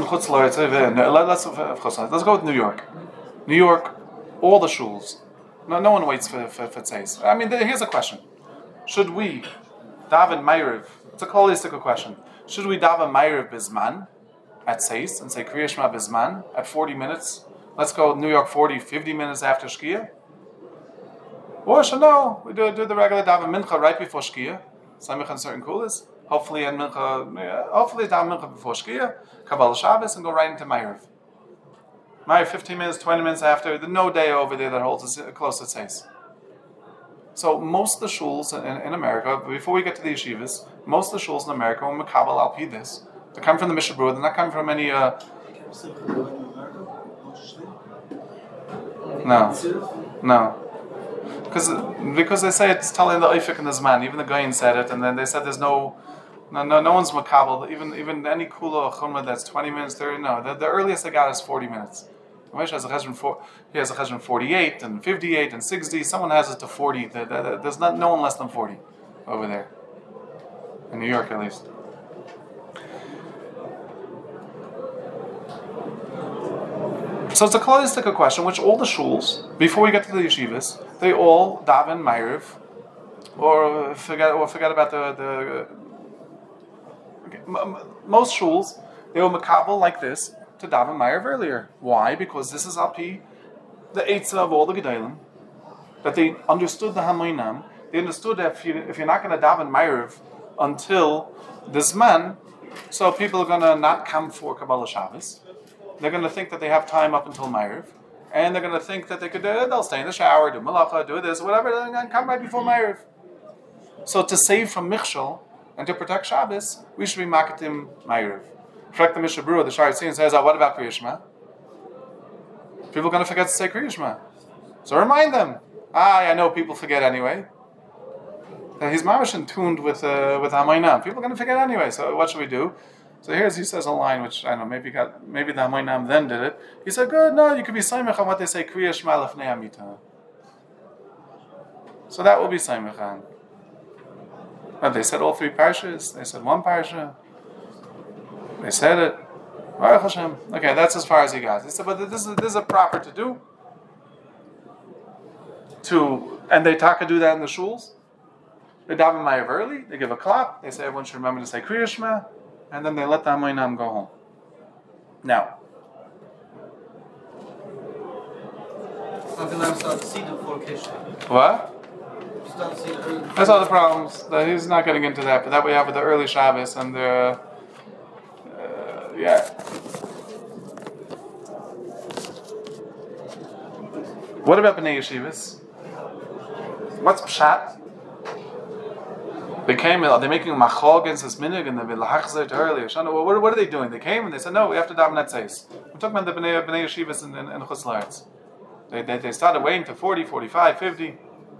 go with New York. New York, all the shuls. No one waits for tzeis. I mean, here's a question: should we daven Ma'ariv? It's a holistic question. Should we daven Ma'ariv bisman at tzeis and say Kriya Shema bisman at 40 minutes? Let's go New York 50 minutes after Shkia. Or should no? We do the regular daven mincha right before Shkia. Samich and certain kulas. Hopefully daven mincha before Shkia, Kabbalah Shabbos, and go right into Ma'ariv. Ma'ariv 15 minutes, 20 minutes after. There's no day over there that holds us close to tzeis. So most of the shuls in America, before we get to the yeshivas, most of the shuls in America, when Makabal Alpi this, they come from the Mishnah Berurah. They're not coming from any. No. Because they say it's telling the Eifik and the Zman. Even the Goyin said it, and then they said there's no one's Makabal. Even any Kula or Chumrah that's 20 minutes, 30. No, the earliest they got is 40 minutes. Moshe has a cheshbon 48 and 58 and 60. Someone has it to 40. There's no one less than 40 over there. In New York, at least. So it's a holistic question, which all the shuls, before we get to the yeshivas, they all daven Ma'ariv, or forget about the okay. Most shuls, they will makabel like this to daven Ma'ariv earlier. Why? Because this is api, the eitzah of all the gedolim, that they understood the hamoinam. They understood that if you're not going to daven Ma'ariv until this man, so people are going to not come for Kabbalah Shabbos. They're going to think that they have time up until Ma'ariv, and they're going to think that they'll stay in the shower, do malacha, do this, whatever, and come right before Ma'ariv. So to save from Michshol and to protect Shabbos, we should be makatim Ma'ariv. In fact, the Mishnah Berurah, the Shari Tzin says, what about Kriya Shema? People are going to forget to say Kriya Shema. So remind them. I know people forget anyway. He's mamash in tuned with Hamoinam. People are going to forget anyway, so what should we do? So he says a line which I don't know, maybe the Hamoinam then did it. He said, good, no, you could be Saimach on what they say, Kriya Shema Lefnei Amita. So that will be Saimach on. But they said all three parshas, they said one parsha. They said it. Baruch Hashem. Okay, that's as far as he got. He said, but this is a proper to do. And they do that in the shuls. They daven Ma'ariv early. They give a clap. They say everyone should remember to say Kriya Shema, and then they let the Hamoinam go home. Now, what? That's all the problems. He's not getting into that, but that we have with the early Shabbos and the. Yeah. What about Bnei Yeshivas? What's Pshat? Are they making machol against this minig and the vilachzeit earlier? What are they doing? They came and they said, no, we have to daven netzeis. We're talking about the Bnei Yeshivas in Chutz La'aretz. They started waiting to 40, 45, 50.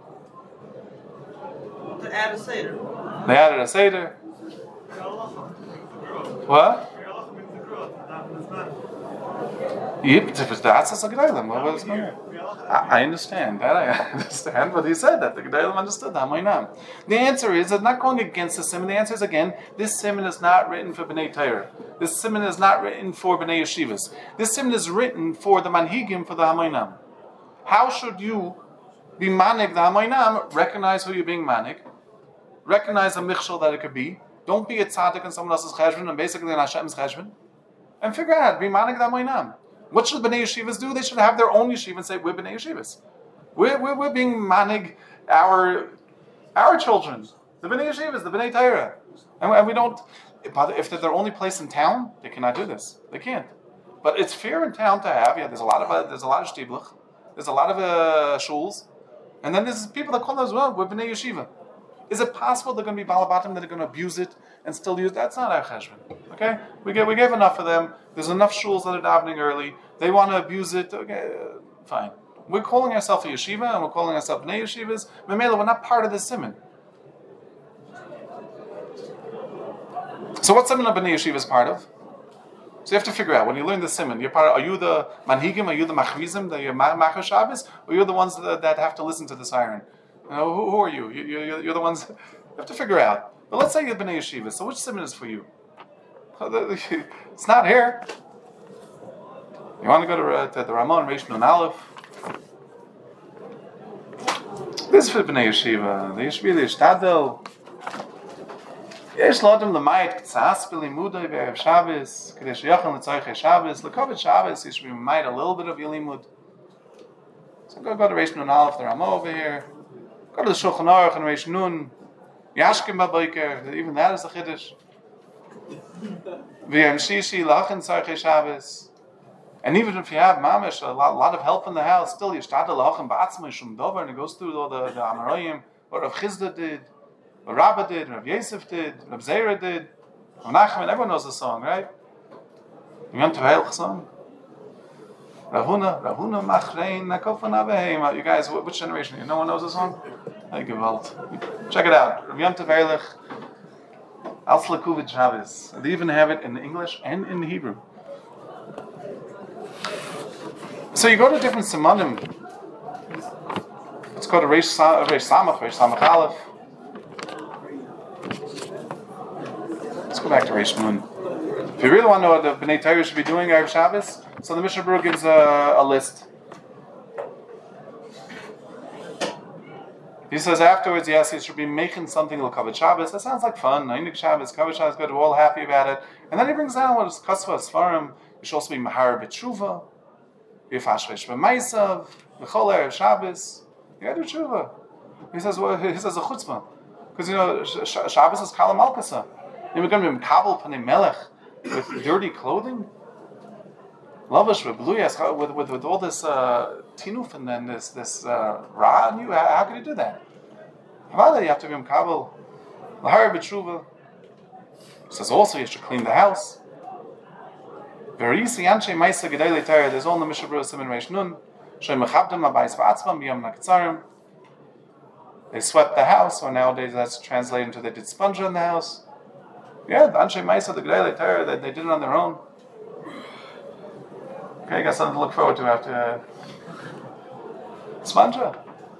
They added a Seder. They added a Seder. What? That's a gedolim. I understand that. I understand, but he said that the gedolim understood that. The answer is that not going against the simon. The answer is again, this simon is not written for Bnei Torah. This simon is not written for Bnei Yeshivas. This simon is written for the manhigim, for the hamoinam. How should you be manig the hamoinam? Recognize who you're being manig. Recognize the michshol that it could be. Don't be a tzaddik in someone else's cheshbon and basically in Hashem's cheshbon. And figure out, be manig the hamoinam. What should Bnei Yeshivas do? They should have their own yeshiva and say, we're Bnei Yeshivas. We're being manig our children. The Bnei Yeshivas, the Bnei Torah. And we don't, if they're their only place in town, they cannot do this. They can't. But it's fair in town to have, there's a lot of shtiblich, there's a lot of shuls, and then there's people that call us, well, we're Bnei Yeshiva. Is it possible they're going to be balabatim that are going to abuse it and still use it? That's not our cheshbon. Okay? We gave enough of them. There's enough shuls that are davening early. They want to abuse it. Okay, fine. We're calling ourselves a yeshiva and we're calling ourselves Bnei Yeshivas. Memela, we're not part of the simon. So what simon a Bnei Yeshiva is part of? So you have to figure out when you learn the simon. Are you the manhigim? Are you the machrizim? That you're machar Shabbos, or you're the ones that have to listen to the siren? Who are you? You're the ones. You have to figure out. But let's say you're bnei yeshiva. So which simon is for you? It's not here. You want to go to the Ramon Reish Nun Aleph. This is for bnei yeshiva. The yeshiva ishtadel. יש לאדם למייט קצת בלימודי בערב Shabbos, כדי שיוכל לצורכי Shabbos, לכובד Shabbos, you should be made a little bit of your limud. So go to Reish Nun Aleph, the Ramah over here. Go to the Shulchan Aruch and Reish Nun. Yashkim Baboiker, even that is a Chiddush. V'yam Shishi, lachin tzorchei Shabbos. And even if you have mamish, a lot of help in the house, still you start the lachin ba'atzmai shum dover, and it goes through all the Amoraim, what Rav Chizda did. What Rabbah did, Rav Yosef did, Rav Zera did, Rav Nachman, everyone knows the song, right? Yom Tov Heilig song. Rav Huna Machrein Nakofan Avehem. You guys, which generation? No one knows the song? Hey, Gewalt. Check it out. Rav Yom Tov Heilig, Als Lekuvit Shabbos. They even have it in English and in Hebrew. So you go to different simanim. Let's go to Reish Samach Aleph. Let's go back to Reish Nun. If you really want to know what the Bnei Torah should be doing Erev Shabbos, so the Mishnah Berurah gives a list. He says afterwards, yes, he should be making something like Kavod Shabbos. That sounds like fun. Einik Shabbos, Kavod Shabbos, good. We're all happy about it. And then he brings down what is Kasva Sfarim. You should also be Mahar B'Tshuva, Yifashvesh B'Maisav, L'chol Erev Shabbos. You got to do Tshuva. He says a chutzpah. Because, Shabbos is Kala Malkasa. You're going to be Mekabel Panei Melech with dirty clothing? Lavish with all this tinuf and then this ra on you? How can you do that? You have to be Mekabel. Lahar B'Tshuva. Says also you should clean the house. There's all in the Mishnah Berurah Siman Reish Nun. They swept the house, or nowadays that's translated into they did sponge in the house. Yeah, the Anshe Maisa, the Gedolei Torah, they did it on their own. Okay, I got something to look forward to after Spanja.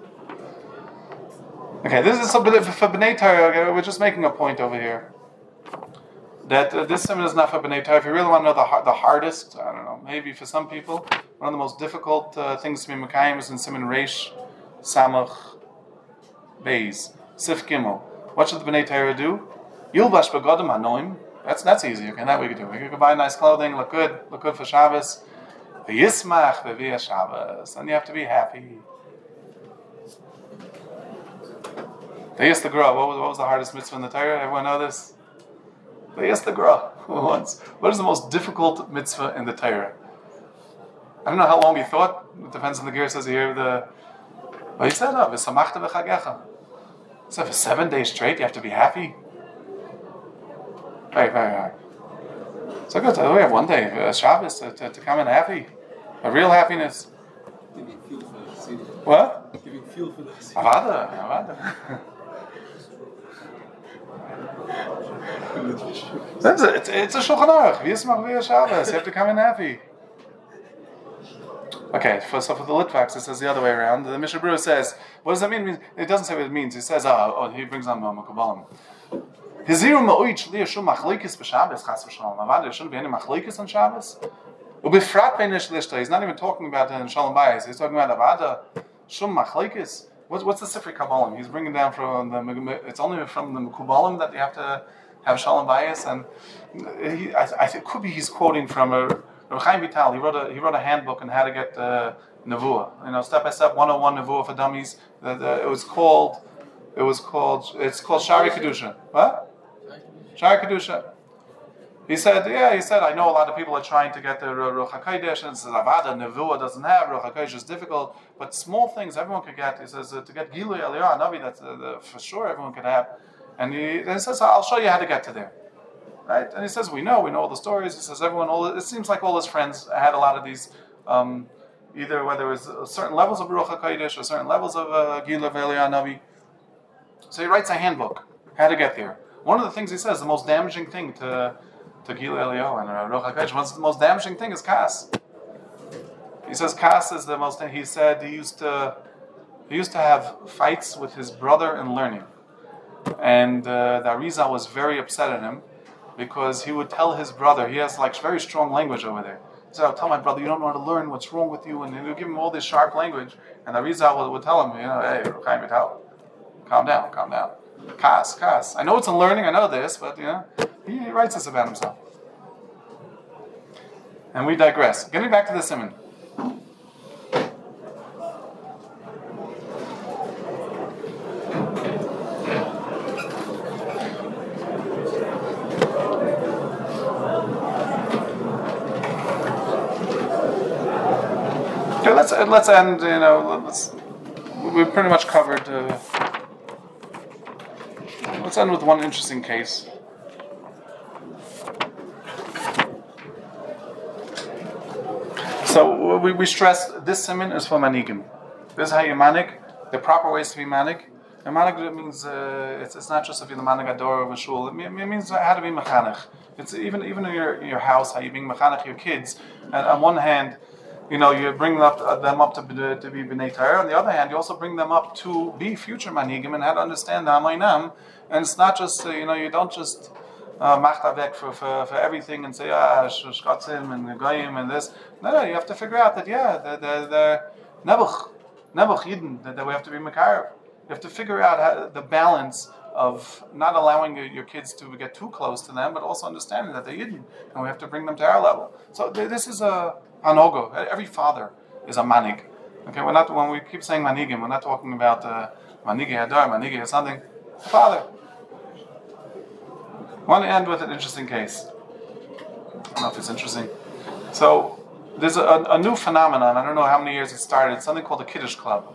Okay, this is something for Bnei Torah. Okay, we're just making a point over here. That this simon is not for Bnei Torah. If you really want to know the hardest, I don't know, maybe for some people, one of the most difficult things to be Mekayim is in Siman Reish Samach Beis Sif Gimel. What should the Bnei Torah do? Yilbash begodim hanoim. That's easy. Okay, that we can do. We can buy nice clothing, look good for Shabbos. V'yismach v'viyah Shabbos, and you have to be happy. V'yis the Gra. What was the hardest mitzvah in the Torah? Everyone know this? V'yis the Gra. What is the most difficult mitzvah in the Torah? I don't know how long he thought. It depends on the gear. Says here but he said, v'samachta v'chagecha. So for 7 days straight, you have to be happy. Very, very hard. So good. We have one day, Shabbos, to come in happy. A real happiness. Giving fuel for the city. What? Giving fuel for the city. Avada. It's a Shulchan Aruch. V'yismach v'yah Shabbos. You have to come in happy. Okay, so for the Litvaks, it says the other way around. The Mishnah Berurah says, what does that mean? It doesn't say what it means. He says, he brings on Mekubalim. Hiziru ma'oich li yeshum machlekes b'Shabbos chas v'shalom. Avada, there shouldn't be any machlekes on Shabbos. Ubifrat beinish lishta. He's not even talking about in Shalom Bayis. He's talking about Avada, shum machlekes. What's the Sifrei Kabbalim? He's bringing down from the. It's only from the Mekubalim that you have to have Shalom Bayis, and I think it could be he's quoting from Rav Chaim Vital. He wrote a handbook on how to get Nevuah. Step by step 101 Nevuah for dummies. It's called Shari Kedusha. What? Shari Kedusha. He said, I know a lot of people are trying to get the Ruach HaKodesh, and it says, Avada, Nevuah doesn't have, Ruach HaKodesh is difficult, but small things everyone could get. He says, to get Gilui Eliyah Navi, that's for sure everyone could have. And he says, I'll show you how to get to there. Right? And he says, we know all the stories. He says, it seems like all his friends had a lot of these, either whether it was certain levels of Ruach HaKodesh or certain levels of Gilui Eliyah Navi. So he writes a handbook, how to get there. One of the things he says, the most damaging thing to to Gil Elio and Ruach HaKodesh. What's the most damaging thing is Kas. He says Kas is the most. He said he used to have fights with his brother in learning, and the Arizal was very upset at him because he would tell his brother. He has like very strong language over there. He said, "I'll tell my brother, you don't know how to learn. What's wrong with you?" And he would give him all this sharp language, and the Arizal would tell him, "Hey, Chaim Vital, calm down. Kas. I know it's in learning. I know this, but he writes this about himself." And we digress. Getting back to the Simon. Okay, let's end. We pretty much covered. Let's end with one interesting case. So we stress this siman is for manigim. This is how you manig. The proper ways to be manig. And manig means it's not just if you're the manig ador of a shul. It means how to be mechanech. It's even in your house, how you being mechanech your kids. And on one hand, you bring them up to be b'nei Torah. On the other hand, you also bring them up to be future manigim and how to understand the Hamoinam. And it's not just you don't just machtavek for everything and say shkatzim and goyim and this. No, you have to figure out that the nebuch yidden that we have to be mekarev. You have to figure out the balance of not allowing your kids to get too close to them, but also understanding that they're yidden and we have to bring them to our level. So this is a anogo. Every father is a manig. Okay, when we keep saying manigim, we're not talking about manigi hadar, manigi something. Father. I want to end with an interesting case. I don't know if it's interesting. So there's a new phenomenon. I don't know how many years it started. It's something called the Kiddush Club.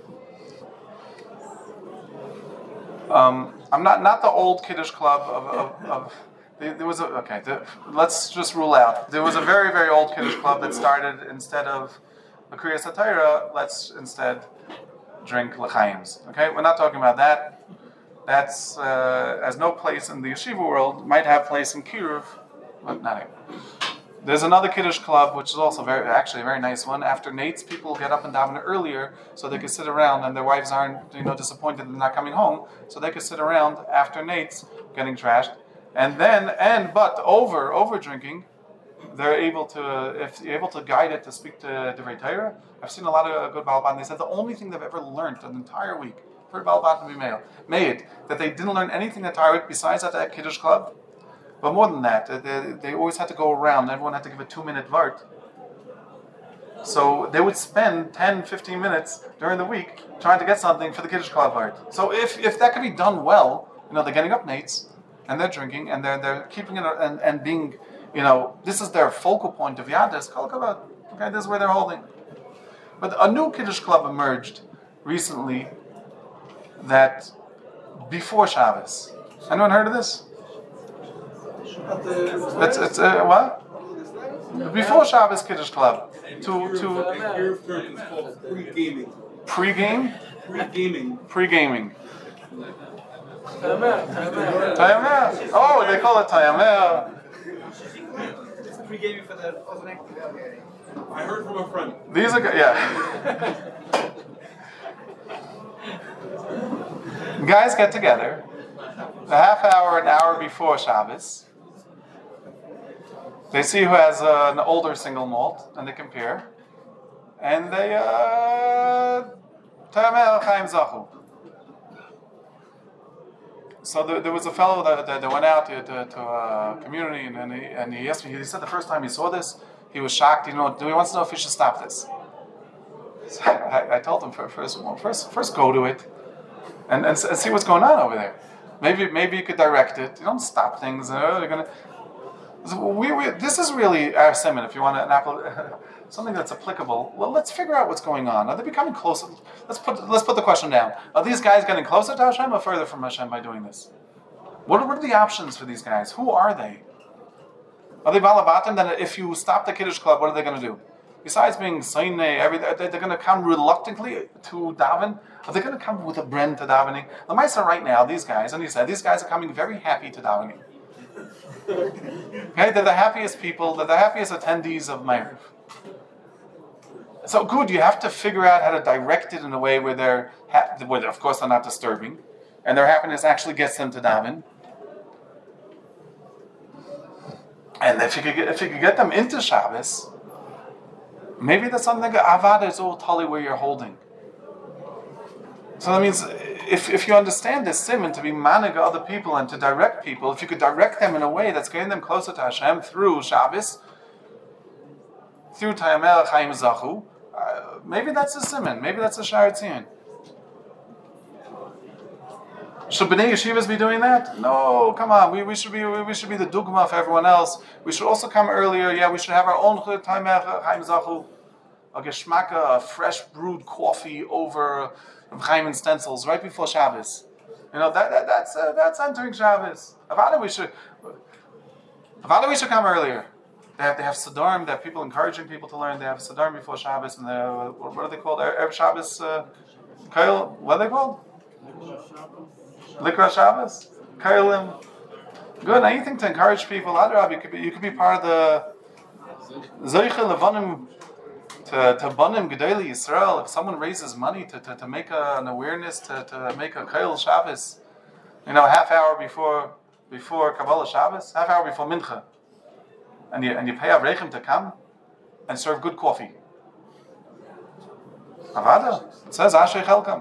I'm not the old Kiddush Club of there was let's just rule out. There was a very, very old Kiddush Club that started instead of a Kriyas HaTorah, let's instead drink l'chaims. Okay, we're not talking about that. That's has no place in the yeshiva world. Might have place in Kiruv, but not here. There's another Kiddush Club, which is also a very nice one. After Nates, people get up and daven earlier so they can sit around, and their wives aren't disappointed they're not coming home, so they can sit around after Nates getting trashed. But over drinking, they're able to, if you're able to guide it to speak to Divrei Torah. I've seen a lot of good Baal Batan. They said the only thing they've ever learned an entire week for Baal Batan to be made that they didn't learn anything the entire week besides at that Kiddush Club. But more than that, they always had to go around. Everyone had to give a 2-minute vart. So they would spend 10, 15 minutes during the week trying to get something for the Kiddush Club vart. So if that can be done well, they're getting up Nates and they're drinking and they're keeping it and being, this is their focal point of Yadis. Okay, this is where they're holding. But a new Kiddush Club emerged recently that before Shabbos. Anyone heard of this? It's what? Before Shabbos Kiddush Club. Pre-gaming. Pre-game? Pre-gaming. Tayameh. Oh, they call it Tayameh. It's pre-gaming for the. I heard from a friend. These are yeah. Guys get together a half hour, an hour before Shabbos. They see who has an older single malt, and they compare. And they Tayameh Chaim Zachu. So there was a fellow that went out to a community, and he asked me. He said the first time he saw this, he was shocked. He wants to know if he should stop this. So I told him first go to it, and see what's going on over there. Maybe you could direct it. You don't stop things. They're gonna. This is really our simon. If you want something that's applicable, well, let's figure out what's going on. Are they becoming closer? Let's put the question down. Are these guys getting closer to Hashem or further from Hashem by doing this? What are the options for these guys? Who are they? Are they balabatim? Then if you stop the Kiddush Club, what are they going to do? Besides being sainei, they're going to come reluctantly to daven. Are they going to come with a bren to davening? The Maisa right now, these guys, and he said, these guys are coming very happy to davening. Okay, they're the happiest people, they're the happiest attendees of Ma'ariv. So good, you have to figure out how to direct it in a way where where of course they're not disturbing, and their happiness actually gets them to daven. And if you could get them into Shabbos, maybe that's something like Avada is all tali where you're holding. So that means if you understand this simon to be manig other people and to direct people, if you could direct them in a way that's getting them closer to Hashem through Shabbos, through Tayamel Chaim Zachu, maybe that's a simon, maybe that's a Sha'ar Tzion. Should Bnei Yeshivas be doing that? No, come on. We should be the dugma for everyone else. We should also come earlier. Yeah, we should have our own Tayamel Chaim Zachu, a geschmacka, a fresh brewed coffee over Chaim and stencils right before Shabbos. You know that's entering Shabbos. Avada we should come earlier. They have Sadarim. They have people encouraging people to learn. They have Sadarim before Shabbos, and what are they called? Erev Shabbos. Kail. What are they called? Likra Shabbos. Kailim. Good. Anything to encourage people. Adrab, you could be part of the Zoiche Levanim. To Banim Gedali Yisrael, if someone raises money to make an awareness, to make a Kail Shabbos, half hour before Kabbalah Shabbos, half hour before Mincha, and you pay Avreichim to come and serve good coffee. Avada, it says Ashrei Chelkam.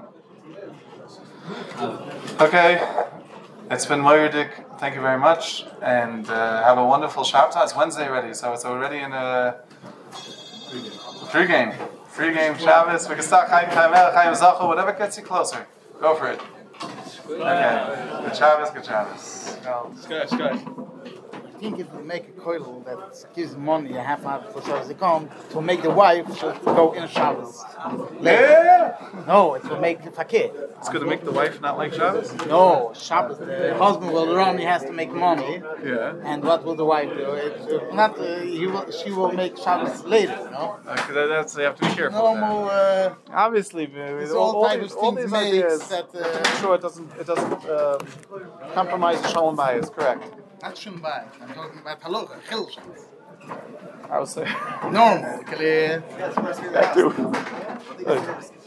Okay, it's been Moyerdik. Thank you very much, and have a wonderful Shabbat. It's Wednesday already, so it's already in a free game Shabbos. We can start Chaim Zachu, whatever gets you closer. Go for it. Okay. Good Shabbos. I think it will make a koil that gives money a half hour before Shabbos to come to make the wife should go in Shabbos. Yeah. No, it will make the fakir. It's going to make the wife not like Shabbos? No, Shabbos. The husband will run. He has to make money. Yeah. And what will the wife do? She will make Shabbos later. No. Okay, that's you have to be careful. Normal. Obviously, It's all types of things these makes ideas, that. make sure it doesn't compromise the shalom bias. Correct. Not Shumbai. I'm talking about halacha, chil Shabbos. I would say Normal. that too.